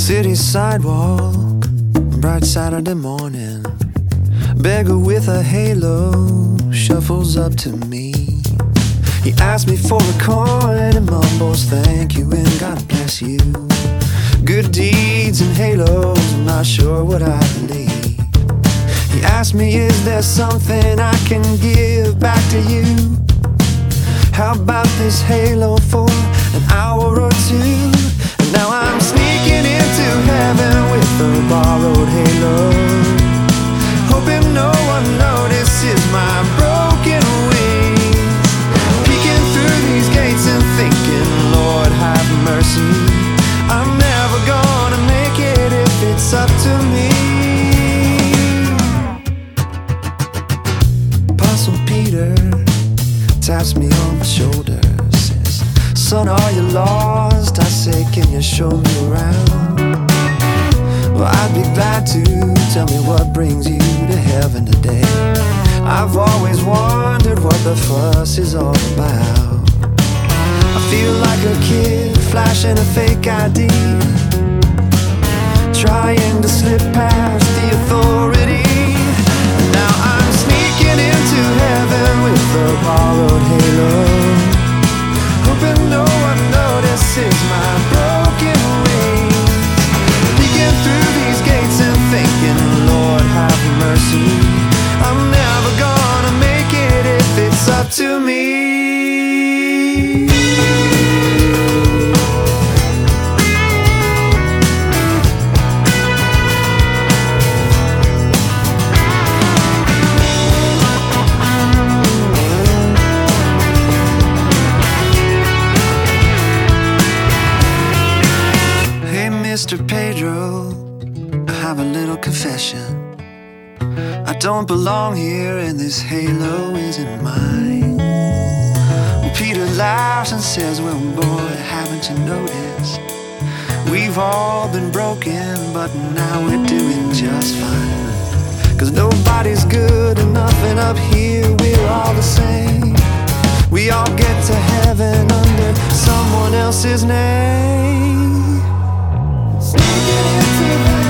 City sidewalk, bright Saturday morning. Beggar with a halo shuffles up to me. He asks me for a coin and mumbles thank you and God bless you. Good deeds and halos, I'm not sure what I believe. He asked me, is there something I can give back to you? How about this halo for an hour or two? And now I'm sneaking into heaven with a borrowed halo, hoping no one notices my broken wings. Peeking through these gates and thinking, Lord have mercy, I'm never gonna make it if it's up to me. Apostle Peter taps me on my shoulder, says, son, are you lost? I say, can you show me around? Well, I'd be glad to. Tell me what brings you to heaven today. I've always wondered what the fuss is all about. I feel like a kid flashing a fake ID, trying to slip past the authority. Now I'm sneaking into heaven with a borrowed halo, hoping no one notices my broken wings. Peeking through these gates and thinking, Lord have mercy, I'm never gonna make it if it's up to me. Mr. Pedro, I have a little confession. I don't belong here and this halo isn't mine. Well, Peter laughs and says, well, boy, haven't you noticed? We've all been broken, but now we're doing just fine. 'Cause nobody's good enough and up here we're all the same. We all get to heaven under someone else's name. Sneaking into